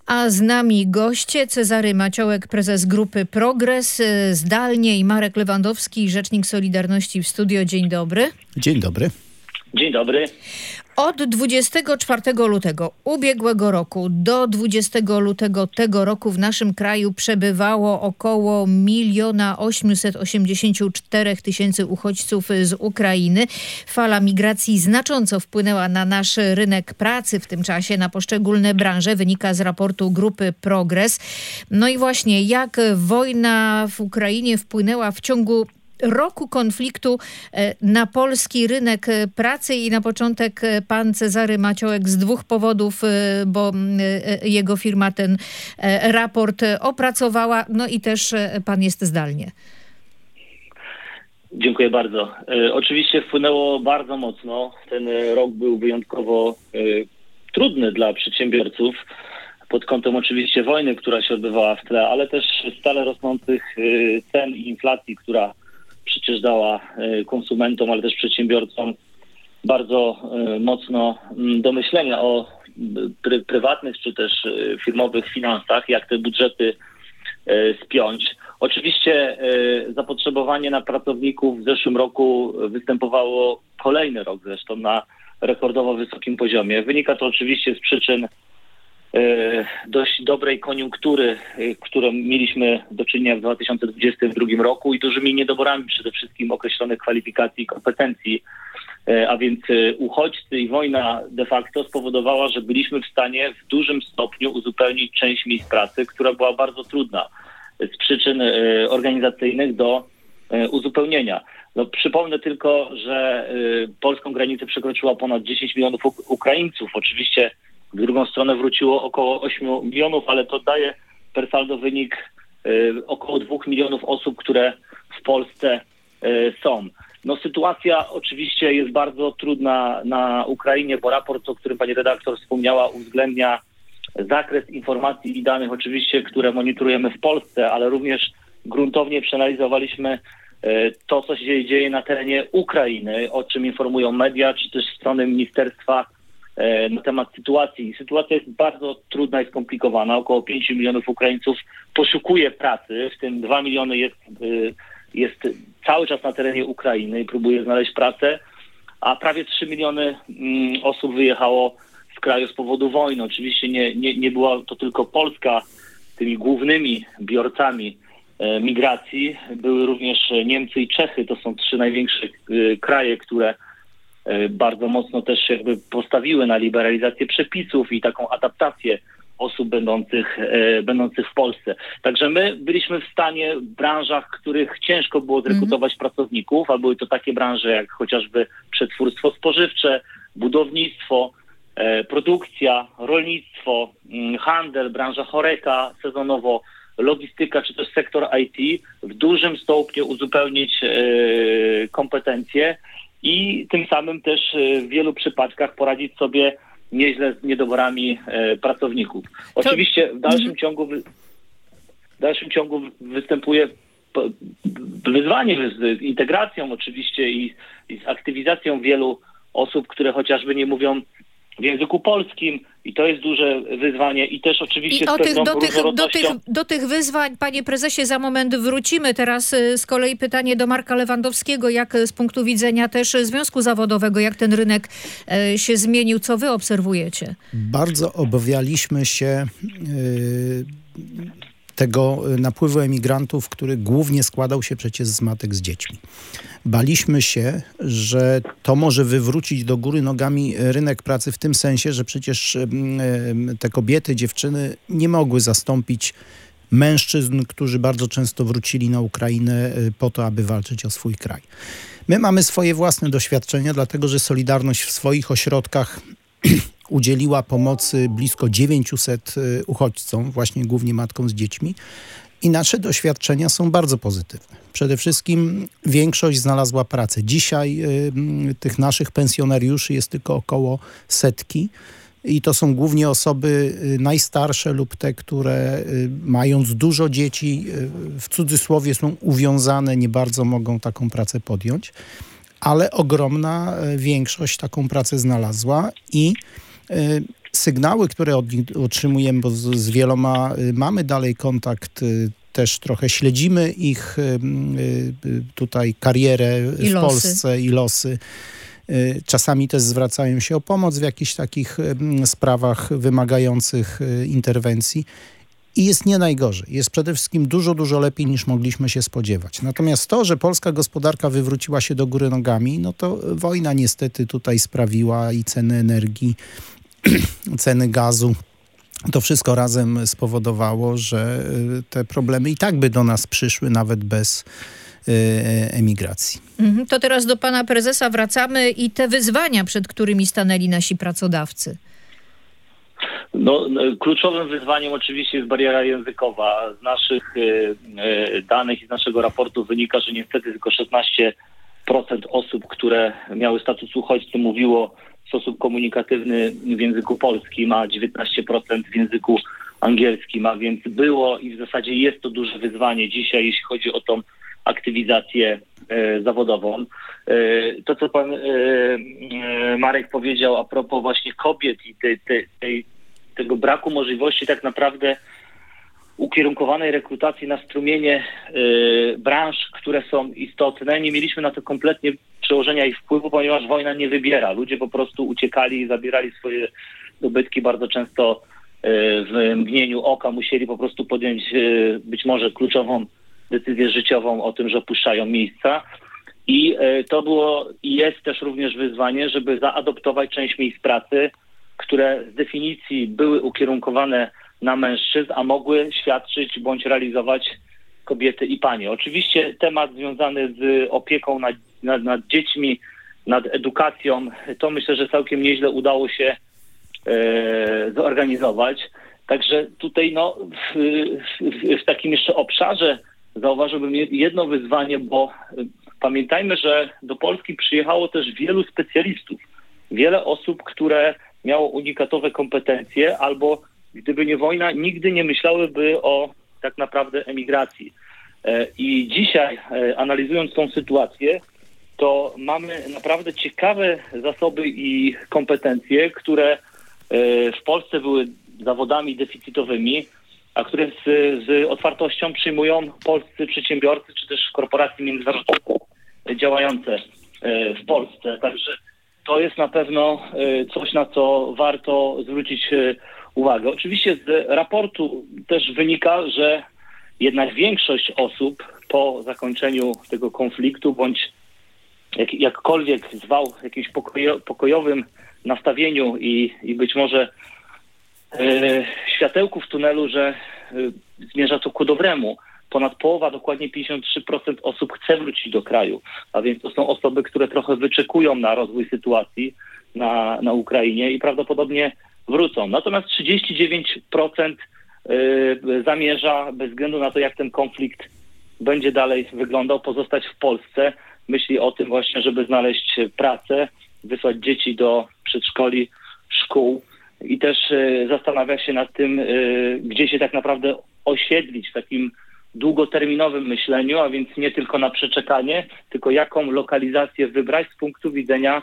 A z nami goście: Cezary Maciołek, prezes Grupy Progres, zdalnie, i Marek Lewandowski, rzecznik Solidarności w studio. Dzień dobry. Dzień dobry. Dzień dobry. Od 24 lutego ubiegłego roku do 20 lutego tego roku w naszym kraju przebywało około 1 884 000 uchodźców z Ukrainy. Fala migracji znacząco wpłynęła na nasz rynek pracy w tym czasie, na poszczególne branże. Wynika z raportu Grupy Progres. No i właśnie, jak wojna w Ukrainie wpłynęła w ciągu roku konfliktu na polski rynek pracy. I na początek pan Cezary Maciołek z dwóch powodów, bo jego firma ten raport opracowała, no i też pan jest zdalnie. Dziękuję bardzo. Oczywiście wpłynęło bardzo mocno. Ten rok był wyjątkowo trudny dla przedsiębiorców pod kątem oczywiście wojny, która się odbywała w tle, ale też stale rosnących cen i inflacji, która przecież dała konsumentom, ale też przedsiębiorcom bardzo mocno do myślenia o prywatnych czy też firmowych finansach, jak te budżety spiąć. Oczywiście zapotrzebowanie na pracowników w zeszłym roku występowało kolejny rok zresztą na rekordowo wysokim poziomie. Wynika to oczywiście z przyczyn dość dobrej koniunktury, którą mieliśmy do czynienia w 2022 roku i dużymi niedoborami przede wszystkim określonych kwalifikacji i kompetencji, a więc uchodźcy i wojna de facto spowodowała, że byliśmy w stanie w dużym stopniu uzupełnić część miejsc pracy, która była bardzo trudna z przyczyn organizacyjnych do uzupełnienia. No, przypomnę tylko, że polską granicę przekroczyła ponad 10 milionów Ukraińców. Oczywiście w drugą stronę wróciło około 8 milionów, ale to daje per saldo wynik około 2 milionów osób, które w Polsce są. No, sytuacja oczywiście jest bardzo trudna na Ukrainie, bo raport, o którym pani redaktor wspomniała, uwzględnia zakres informacji i danych oczywiście, które monitorujemy w Polsce, ale również gruntownie przeanalizowaliśmy to, co się dzieje na terenie Ukrainy, o czym informują media, czy też strony ministerstwa na temat sytuacji. Sytuacja jest bardzo trudna i skomplikowana. Około 5 milionów Ukraińców poszukuje pracy, w tym 2 miliony jest cały czas na terenie Ukrainy i próbuje znaleźć pracę, a prawie 3 miliony osób wyjechało z kraju z powodu wojny. Oczywiście nie była to tylko Polska tymi głównymi biorcami migracji. Były również Niemcy i Czechy. To są 3 największe kraje, które bardzo mocno też jakby postawiły na liberalizację przepisów i taką adaptację osób będących w Polsce. Także my byliśmy w stanie w branżach, w których ciężko było zrekrutować pracowników, a były to takie branże jak chociażby przetwórstwo spożywcze, budownictwo, produkcja, rolnictwo, handel, branża HoReCa, sezonowo logistyka, czy też sektor IT, w dużym stopniu uzupełnić kompetencje i tym samym też w wielu przypadkach poradzić sobie nieźle z niedoborami pracowników. Oczywiście w dalszym ciągu występuje wyzwanie z integracją oczywiście i z aktywizacją wielu osób, które chociażby nie mówią w języku polskim, i to jest duże wyzwanie i też oczywiście do tych wyzwań, panie prezesie, za moment wrócimy. Teraz z kolei pytanie do Marka Lewandowskiego, jak z punktu widzenia też związku zawodowego, jak ten rynek się zmienił, co wy obserwujecie? Bardzo obawialiśmy się tego napływu emigrantów, który głównie składał się przecież z matek z dziećmi. Baliśmy się, że to może wywrócić do góry nogami rynek pracy w tym sensie, że przecież te kobiety, dziewczyny nie mogły zastąpić mężczyzn, którzy bardzo często wrócili na Ukrainę po to, aby walczyć o swój kraj. My mamy swoje własne doświadczenia, dlatego że Solidarność w swoich ośrodkach udzieliła pomocy blisko 900 uchodźcom, właśnie głównie matkom z dziećmi. I nasze doświadczenia są bardzo pozytywne. Przede wszystkim większość znalazła pracę. Dzisiaj tych naszych pensjonariuszy jest tylko około 100 i to są głównie osoby najstarsze lub te, które mając dużo dzieci, w cudzysłowie są uwiązane, nie bardzo mogą taką pracę podjąć, ale ogromna większość taką pracę znalazła i Sygnały, które od nich otrzymujemy, bo z wieloma mamy dalej kontakt, też trochę śledzimy ich tutaj karierę w Polsce i losy. Czasami też zwracają się o pomoc w jakichś takich sprawach wymagających interwencji. I jest nie najgorzej. Jest przede wszystkim dużo, dużo lepiej niż mogliśmy się spodziewać. Natomiast to, że polska gospodarka wywróciła się do góry nogami, no to wojna niestety tutaj sprawiła i ceny energii, ceny gazu. To wszystko razem spowodowało, że te problemy i tak by do nas przyszły nawet bez emigracji. To teraz do pana prezesa wracamy i te wyzwania, przed którymi stanęli nasi pracodawcy. Kluczowym wyzwaniem oczywiście jest bariera językowa. Z naszych danych i z naszego raportu wynika, że niestety tylko 16% osób, które miały status uchodźcy, mówiło w sposób komunikatywny w języku polskim, a 19% w języku angielskim, a więc było i w zasadzie jest to duże wyzwanie dzisiaj, jeśli chodzi o tą aktywizację zawodową. To, co pan Marek powiedział a propos właśnie kobiet i tego braku możliwości tak naprawdę ukierunkowanej rekrutacji na strumienie branż, które są istotne. Nie mieliśmy na to kompletnie przełożenia i wpływu, ponieważ wojna nie wybiera. Ludzie po prostu uciekali i zabierali swoje dobytki bardzo często w mgnieniu oka. Musieli po prostu podjąć być może kluczową decyzję życiową o tym, że opuszczają miejsca. I to było i jest też również wyzwanie, żeby zaadoptować część miejsc pracy, które z definicji były ukierunkowane na mężczyzn, a mogły świadczyć bądź realizować kobiety i panie. Oczywiście temat związany z opieką nad dziećmi, nad edukacją, to myślę, że całkiem nieźle udało się zorganizować. Także tutaj w takim jeszcze obszarze zauważyłbym jedno wyzwanie, bo pamiętajmy, że do Polski przyjechało też wielu specjalistów. Wiele osób, które miało unikatowe kompetencje albo gdyby nie wojna, nigdy nie myślałyby o tak naprawdę emigracji. I dzisiaj, analizując tą sytuację, to mamy naprawdę ciekawe zasoby i kompetencje, które w Polsce były zawodami deficytowymi, a które z otwartością przyjmują polscy przedsiębiorcy czy też korporacje międzynarodowe działające w Polsce. Także to jest na pewno coś, na co warto zwrócić uwagę. Oczywiście z raportu też wynika, że jednak większość osób po zakończeniu tego konfliktu bądź jakkolwiek zwał jakimś pokojowym nastawieniu i być może światełku w tunelu, że zmierza to ku dobremu. Ponad połowa, dokładnie 53% osób chce wrócić do kraju, a więc to są osoby, które trochę wyczekują na rozwój sytuacji na Ukrainie i prawdopodobnie wrócą. Natomiast 39% zamierza, bez względu na to, jak ten konflikt będzie dalej wyglądał, pozostać w Polsce. Myśli o tym właśnie, żeby znaleźć pracę, wysłać dzieci do przedszkoli, szkół i też zastanawia się nad tym, gdzie się tak naprawdę osiedlić w takim długoterminowym myśleniu, a więc nie tylko na przeczekanie, tylko jaką lokalizację wybrać z punktu widzenia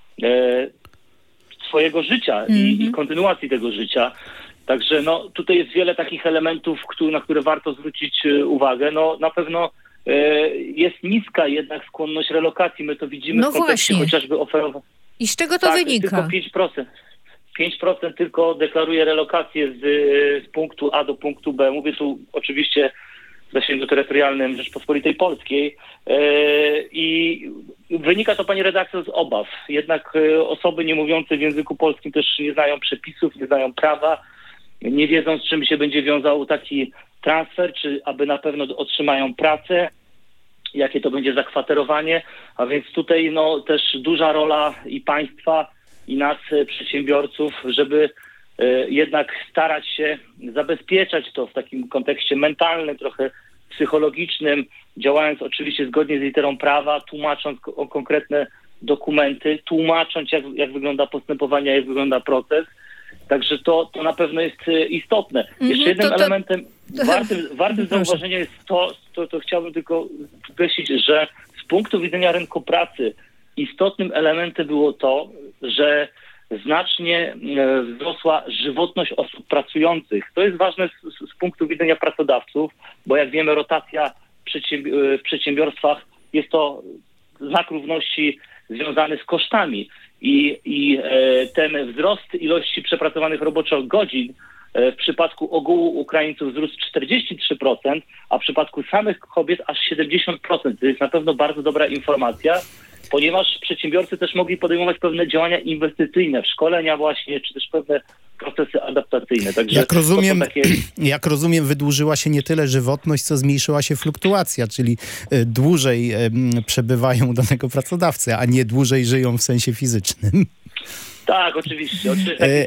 swojego życia i kontynuacji tego życia. Także tutaj jest wiele takich elementów, na które warto zwrócić uwagę. Na pewno jest niska jednak skłonność relokacji. My to widzimy w kontekście chociażby oferowania. I z czego to wynika? Tylko 5% tylko deklaruje relokację z punktu A do punktu B. Mówię tu oczywiście w zasięgu terytorialnym Rzeczpospolitej Polskiej. I wynika to, pani redaktor, z obaw. Jednak osoby nie mówiące w języku polskim też nie znają przepisów, nie znają prawa, nie wiedzą, z czym się będzie wiązał taki transfer, czy aby na pewno otrzymają pracę, jakie to będzie zakwaterowanie, a więc tutaj też duża rola i państwa, i nas, przedsiębiorców, żeby jednak starać się zabezpieczać to w takim kontekście mentalnym, trochę psychologicznym, działając oczywiście zgodnie z literą prawa, tłumacząc o konkretne dokumenty, tłumacząc jak wygląda postępowanie, jak wygląda proces. Także to na pewno jest istotne. Jeszcze jednym elementem wartym zauważenia jest to chciałbym tylko podkreślić, że z punktu widzenia rynku pracy istotnym elementem było to, że znacznie wzrosła żywotność osób pracujących. To jest ważne z punktu widzenia pracodawców, bo jak wiemy, rotacja w przedsiębiorstwach jest to znak równości związany z kosztami. I ten wzrost ilości przepracowanych roboczo godzin w przypadku ogółu Ukraińców wzrósł 43%, a w przypadku samych kobiet aż 70%. To jest na pewno bardzo dobra informacja, ponieważ przedsiębiorcy też mogli podejmować pewne działania inwestycyjne w szkolenia właśnie, czy też pewne procesy adaptacyjne. Także jak rozumiem, wydłużyła się nie tyle żywotność, co zmniejszyła się fluktuacja, czyli dłużej przebywają do tego pracodawcy, a nie dłużej żyją w sensie fizycznym. Tak, oczywiście.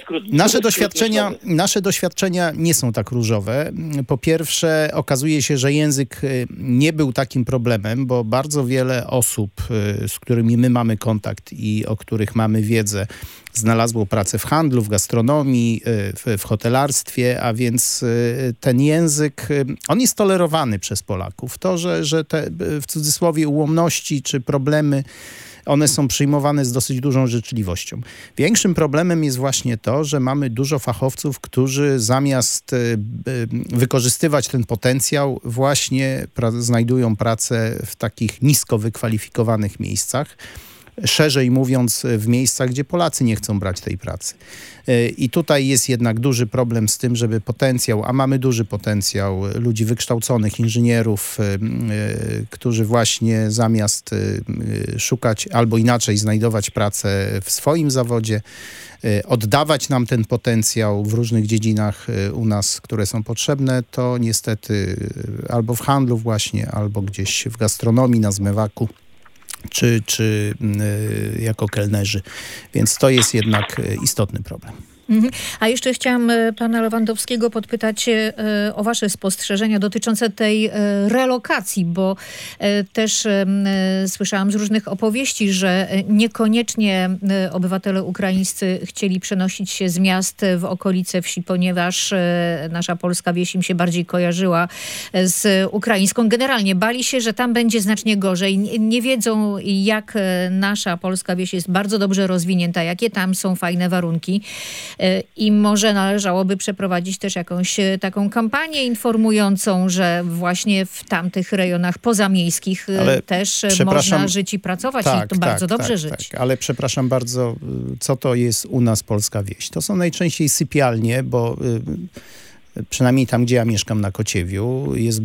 Nasze doświadczenia nie są tak różowe. Po pierwsze, okazuje się, że język nie był takim problemem, bo bardzo wiele osób, z którymi my mamy kontakt i o których mamy wiedzę, znalazło pracę w handlu, w gastronomii, w hotelarstwie, a więc ten język, on jest tolerowany przez Polaków. To, że te w cudzysłowie ułomności czy problemy, one są przyjmowane z dosyć dużą życzliwością. Większym problemem jest właśnie to, że mamy dużo fachowców, którzy zamiast wykorzystywać ten potencjał, właśnie znajdują pracę w takich nisko wykwalifikowanych miejscach. Szerzej mówiąc, w miejscach, gdzie Polacy nie chcą brać tej pracy. I tutaj jest jednak duży problem z tym, żeby potencjał, a mamy duży potencjał ludzi wykształconych, inżynierów, którzy właśnie zamiast szukać albo inaczej znajdować pracę w swoim zawodzie, oddawać nam ten potencjał w różnych dziedzinach u nas, które są potrzebne, to niestety albo w handlu właśnie, albo gdzieś w gastronomii, na zmywaku, czy jako kelnerzy. Więc to jest jednak istotny problem. A jeszcze chciałam pana Lewandowskiego podpytać o wasze spostrzeżenia dotyczące tej relokacji, bo też słyszałam z różnych opowieści, że niekoniecznie obywatele ukraińscy chcieli przenosić się z miast w okolice wsi, ponieważ nasza polska wieś im się bardziej kojarzyła z ukraińską. Generalnie bali się, że tam będzie znacznie gorzej. Nie wiedzą, jak nasza polska wieś jest bardzo dobrze rozwinięta, jakie tam są fajne warunki. I może należałoby przeprowadzić też jakąś taką kampanię informującą, że właśnie w tamtych rejonach pozamiejskich też można żyć i pracować i to bardzo dobrze żyć. Ale przepraszam bardzo, co to jest u nas polska wieś? To są najczęściej sypialnie, bo przynajmniej tam, gdzie ja mieszkam na Kociewiu, jest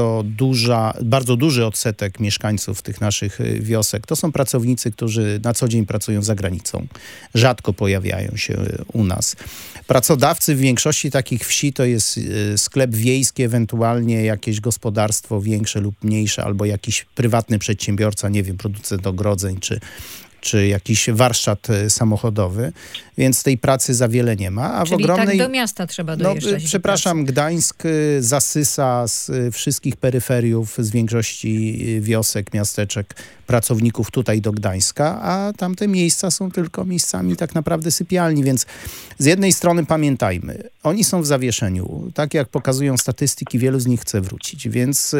bardzo duży odsetek mieszkańców tych naszych wiosek. To są pracownicy, którzy na co dzień pracują za granicą. Rzadko pojawiają się u nas. Pracodawcy w większości takich wsi to jest sklep wiejski, ewentualnie jakieś gospodarstwo większe lub mniejsze, albo jakiś prywatny przedsiębiorca, nie wiem, producent ogrodzeń, czy jakiś warsztat samochodowy, więc tej pracy za wiele nie ma. Czyli tak do miasta trzeba dojeżdżać. Przepraszam, Gdańsk zasysa z wszystkich peryferiów, z większości wiosek, miasteczek, pracowników tutaj do Gdańska, a tamte miejsca są tylko miejscami tak naprawdę sypialni, więc z jednej strony pamiętajmy, oni są w zawieszeniu. Tak jak pokazują statystyki, wielu z nich chce wrócić, więc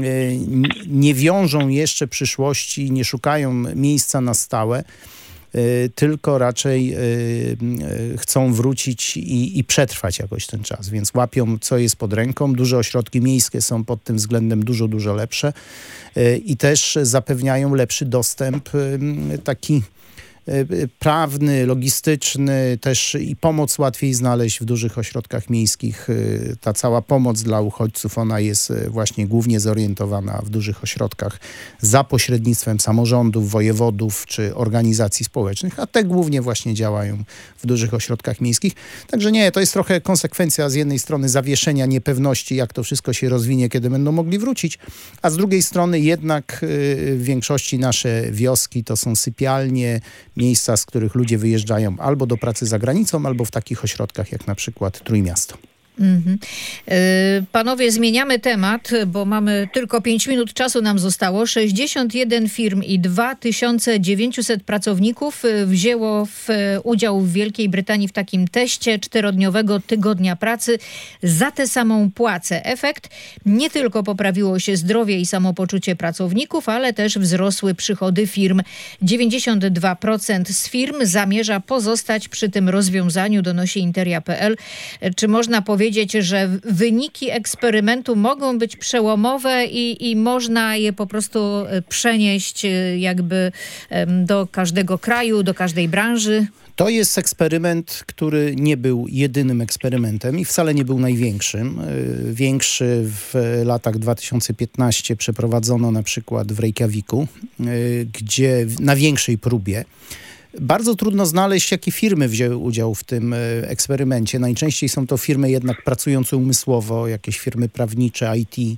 nie wiążą jeszcze przyszłości, nie szukają miejsca na stałe, tylko raczej chcą wrócić i przetrwać jakoś ten czas, więc łapią, co jest pod ręką. Duże ośrodki miejskie są pod tym względem dużo, dużo lepsze i też zapewniają lepszy dostęp taki prawny, logistyczny, też i pomoc łatwiej znaleźć w dużych ośrodkach miejskich. Ta cała pomoc dla uchodźców, ona jest właśnie głównie zorientowana w dużych ośrodkach za pośrednictwem samorządów, wojewodów czy organizacji społecznych, a te głównie właśnie działają w dużych ośrodkach miejskich. Także nie, to jest trochę konsekwencja z jednej strony zawieszenia, niepewności, jak to wszystko się rozwinie, kiedy będą mogli wrócić, a z drugiej strony jednak w większości nasze wioski to są sypialnie, miejsca, z których ludzie wyjeżdżają albo do pracy za granicą, albo w takich ośrodkach jak na przykład Trójmiasto. Panowie, zmieniamy temat, bo mamy tylko 5 minut czasu nam zostało. 61 firm i 2900 pracowników wzięło udział w Wielkiej Brytanii w takim teście 4-dniowego tygodnia pracy za tę samą płacę. Efekt: nie tylko poprawiło się zdrowie i samopoczucie pracowników, ale też wzrosły przychody firm. 92% z firm zamierza pozostać przy tym rozwiązaniu, donosi Interia.pl. Czy można powiedzieć, że wyniki eksperymentu mogą być przełomowe i można je po prostu przenieść jakby do każdego kraju, do każdej branży? To jest eksperyment, który nie był jedynym eksperymentem i wcale nie był największym. Większy w latach 2015 przeprowadzono na przykład w Reykjaviku, gdzie na większej próbie. Bardzo trudno znaleźć, jakie firmy wzięły udział w tym eksperymencie. Najczęściej są to firmy jednak pracujące umysłowo, jakieś firmy prawnicze, IT,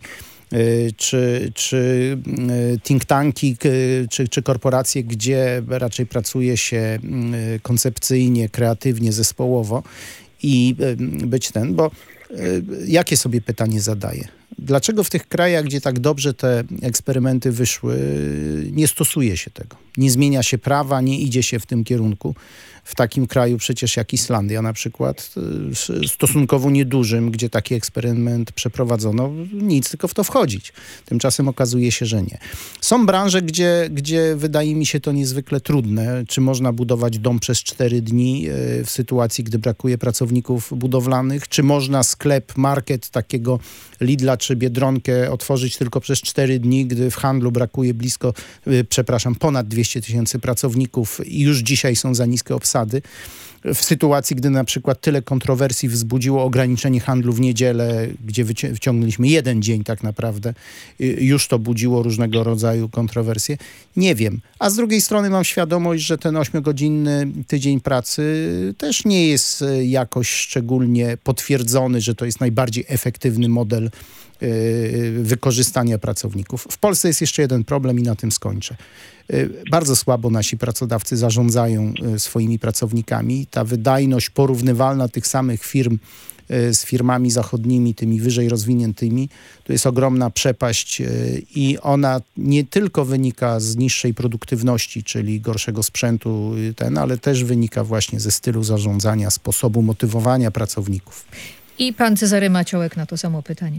czy think tanki, czy korporacje, gdzie raczej pracuje się koncepcyjnie, kreatywnie, zespołowo i bo jakie sobie pytanie zadaję? Dlaczego w tych krajach, gdzie tak dobrze te eksperymenty wyszły, nie stosuje się tego? Nie zmienia się prawa, nie idzie się w tym kierunku. W takim kraju przecież jak Islandia na przykład, stosunkowo niedużym, gdzie taki eksperyment przeprowadzono, nic, tylko w to wchodzić. Tymczasem okazuje się, że nie. Są branże, gdzie wydaje mi się to niezwykle trudne. Czy można budować dom przez 4 dni w sytuacji, gdy brakuje pracowników budowlanych? Czy można sklep, market takiego Lidla czy Biedronkę otworzyć tylko przez 4 dni, gdy w handlu brakuje ponad 200 000 pracowników i już dzisiaj są za niskie obsady. W sytuacji, gdy na przykład tyle kontrowersji wzbudziło ograniczenie handlu w niedzielę, gdzie wciągnęliśmy 1 dzień tak naprawdę, już to budziło różnego rodzaju kontrowersje. Nie wiem. A z drugiej strony mam świadomość, że ten 8-godzinny tydzień pracy też nie jest jakoś szczególnie potwierdzony, że to jest najbardziej efektywny model wykorzystania pracowników. W Polsce jest jeszcze jeden problem i na tym skończę. Bardzo słabo nasi pracodawcy zarządzają swoimi pracownikami. Ta wydajność porównywalna tych samych firm z firmami zachodnimi, tymi wyżej rozwiniętymi, to jest ogromna przepaść i ona nie tylko wynika z niższej produktywności, czyli gorszego sprzętu, ale też wynika właśnie ze stylu zarządzania, sposobu motywowania pracowników. I pan Cezary Maciołek na to samo pytanie.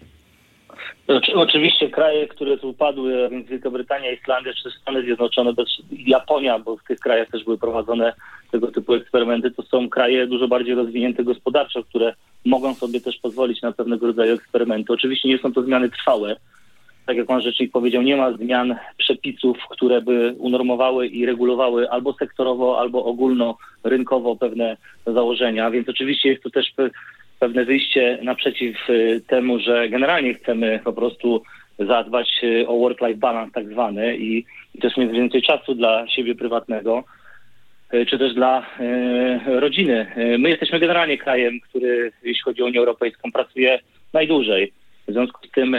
Oczywiście kraje, które tu padły, a więc Wielka Brytania, Islandia czy Stany Zjednoczone, Japonia, bo w tych krajach też były prowadzone tego typu eksperymenty, to są kraje dużo bardziej rozwinięte gospodarczo, które mogą sobie też pozwolić na pewnego rodzaju eksperymenty. Oczywiście nie są to zmiany trwałe. Tak jak pan rzecznik powiedział, nie ma zmian przepisów, które by unormowały i regulowały albo sektorowo, albo ogólnorynkowo pewne założenia, więc oczywiście jest to też pewne wyjście naprzeciw temu, że generalnie chcemy po prostu zadbać o work-life balance tak zwany i też mieć więcej czasu dla siebie prywatnego, czy też dla rodziny. My jesteśmy generalnie krajem, który, jeśli chodzi o Unię Europejską, pracuje najdłużej. W związku z tym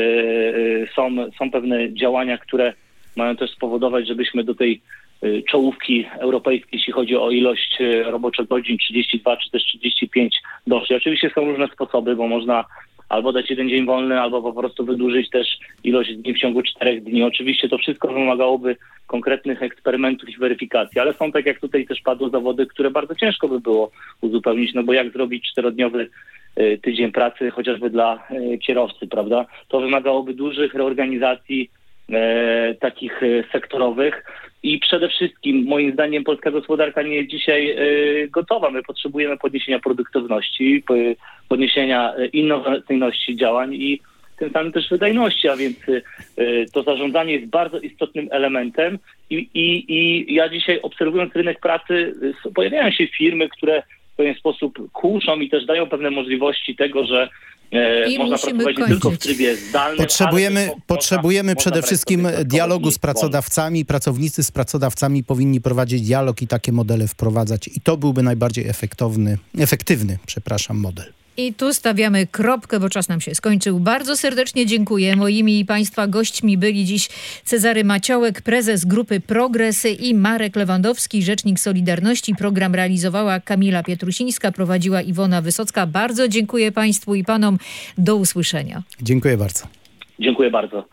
są pewne działania, które mają też spowodować, żebyśmy do tej czołówki europejskiej, jeśli chodzi o ilość roboczych godzin, 32 czy też 35 doszli. Oczywiście są różne sposoby, bo można albo dać 1 dzień wolny, albo po prostu wydłużyć też ilość dni w ciągu 4 dni. Oczywiście to wszystko wymagałoby konkretnych eksperymentów i weryfikacji, ale są, tak jak tutaj też padło, zawody, które bardzo ciężko by było uzupełnić, no bo jak zrobić 4-dniowy tydzień pracy chociażby dla kierowcy, prawda? To wymagałoby dużych reorganizacji takich sektorowych i przede wszystkim moim zdaniem polska gospodarka nie jest dzisiaj gotowa. My potrzebujemy podniesienia produktywności, podniesienia innowacyjności działań i tym samym też wydajności, a więc to zarządzanie jest bardzo istotnym elementem i ja dzisiaj obserwując rynek pracy pojawiają się firmy, które w pewien sposób kłuszą i też dają pewne możliwości tego, że można pracować nie tylko w trybie zdalnym. Potrzebujemy przede wszystkim dialogu z pracodawcami. Pracownicy z pracodawcami powinni prowadzić dialog i takie modele wprowadzać. I to byłby najbardziej efektywny model. I tu stawiamy kropkę, bo czas nam się skończył. Bardzo serdecznie dziękuję. Moimi i Państwa gośćmi byli dziś Cezary Maciołek, prezes Grupy Progresy, i Marek Lewandowski, rzecznik Solidarności. Program realizowała Kamila Pietrusińska, prowadziła Iwona Wysocka. Bardzo dziękuję Państwu i Panom. Do usłyszenia. Dziękuję bardzo. Dziękuję bardzo.